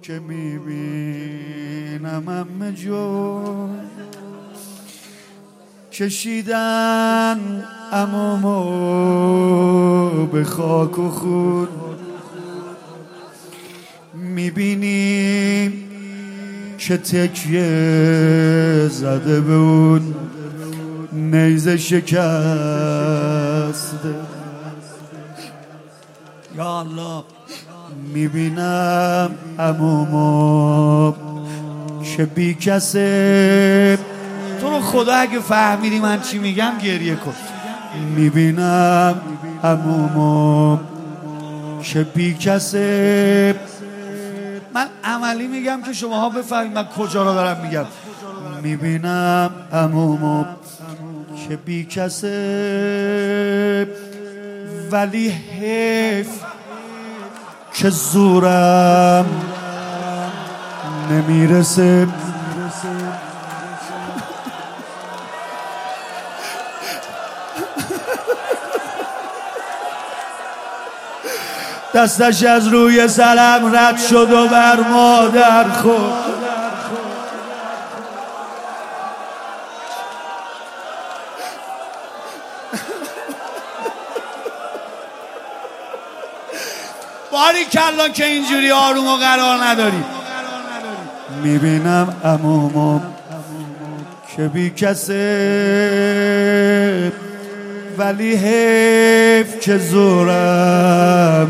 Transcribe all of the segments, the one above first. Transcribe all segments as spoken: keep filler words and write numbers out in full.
که میبینم همه جون کشیدن عمومو به خاک و خون. میبینیم که تکیه زده به اون نیزه شکسته. یا الله میبینم عمومو که بی کسه. تو رو خدا اگه فهمیدی من چی میگم گریه کن. میبینم عمومو که بی کسه. من عملی میگم که شماها بفهمید من کجا رو دارم میگم. میبینم عمومو که بی کسه ولی حیف که زورم نمیرسه. دستش از روی سرم رد شد و بر مادر خورد. باری کلا که اینجوری آروم و قرار نداری. میبینم عمومو که بی کسه ولی حیف که زورم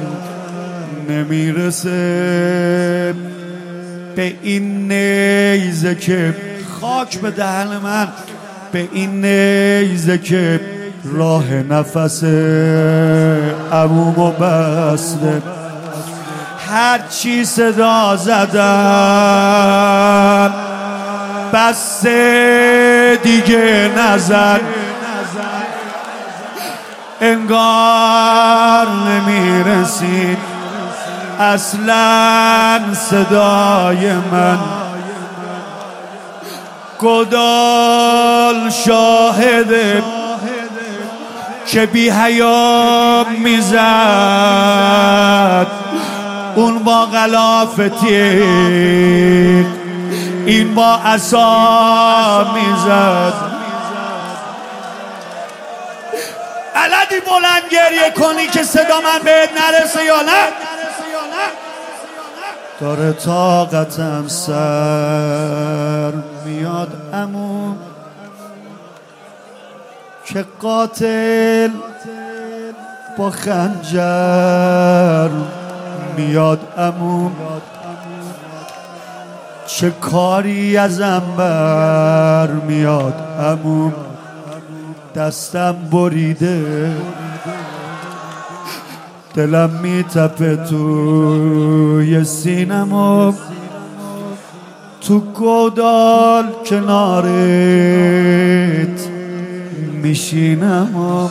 نمیرسه به این نیزه که خاک به دهن من، به این نیزه که راه نفس عمومو بسته. هرچی صدا زدم بس دیگه نزن. انگار نمیرسید اصلا صدای من. گدال شاهده که بی حیا میزد اون با غلاف تیغ، این با عصا میزد. بلدی بلند گریه کنی که صدا من بهت نرسه یا نه؟ داره طاقتم سر میاد عمو که قاتل با خنجر میاد عمو. چه کاری ازم بر میاد عمو. دستم بریده دلم میتپه توی سینمو. تو گودال کنارت میشینم و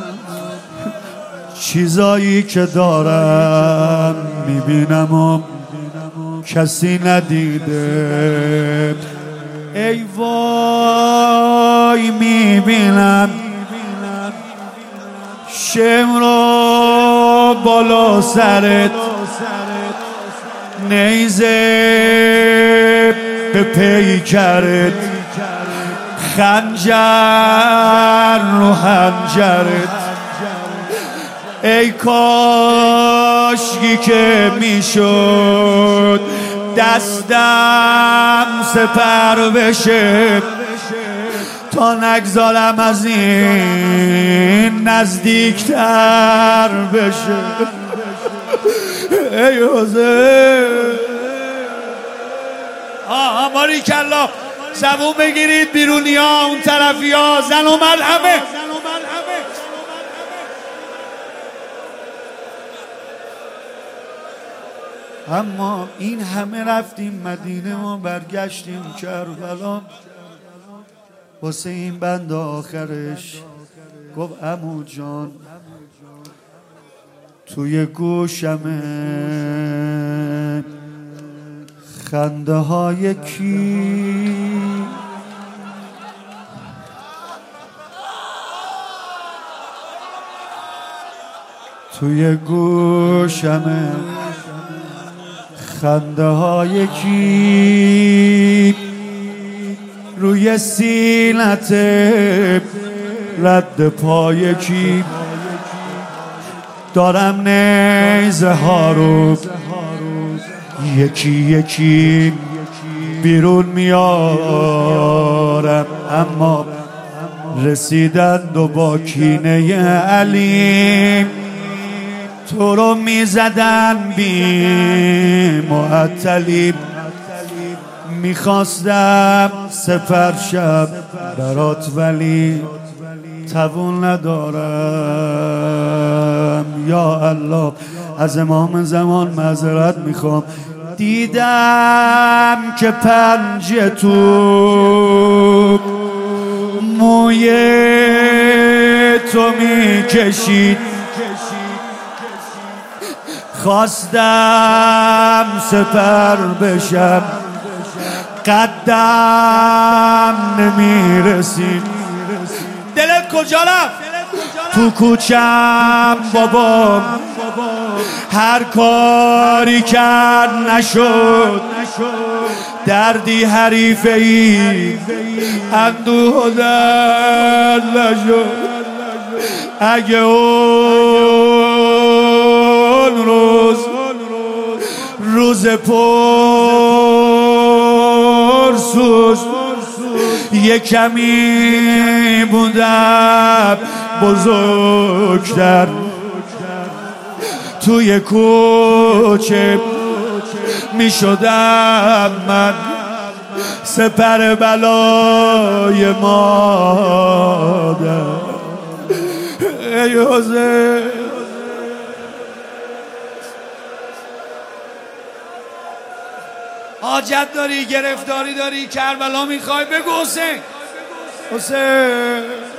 چیزایی که دارم میبینم و کسی ندیده. ای وای میبینم شمرو بالا سرت، نیزه به پیکرت، خنجر رو خنجرت. ای کاشکی که میشد دستم سپر بشه تا نگذارم از این نزدیکتر بشه. ای حسین آه باری کلا زبون بگیرید بیرونی ها، اون طرفی ها، زن و مرد همه. اما این همه رفتیم مدینه و برگشتیم کربلا. واسه این بند آخرش گفت عمو جان توی گوشمه خنده های کی توی گوشمه خنده های کی روی سینت رد پای کی دارم نیزه ها رو یکی یکی بیرون میارم اما رسیدند و با کینه علی تو رو میزدن بی معطلی میخواستم سپر شب برات ولی توان ندارم. یا الله از امام زمان معذرت میخوام، دیدم که پنجه تو موی تو میکشید، خواستم سپر بشم قدم نمیرسید. دلت کجا رفت؟ تو کوچم بابا هر کاری کرد نشد، دردی حریفه ای اندوه درد نشد. اگه اون روز روز پرسوز یه کمی بودم بزرگتر توی کوچه می شدم من سپر بلای مادر. ای حسین حاجت داری، گرفتاری داری، کربلا میخوای، بگو حسین. حسین